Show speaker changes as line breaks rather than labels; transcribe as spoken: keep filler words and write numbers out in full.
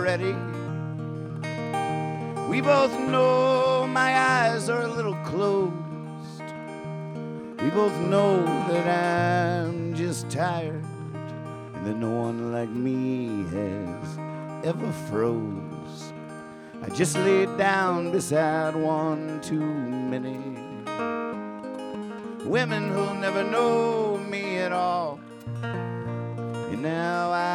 ready. We both know my eyes are a little closed. We both know that I'm just tired and that no one like me has ever froze. I just laid down beside one too many women who'll never know me at all. And now I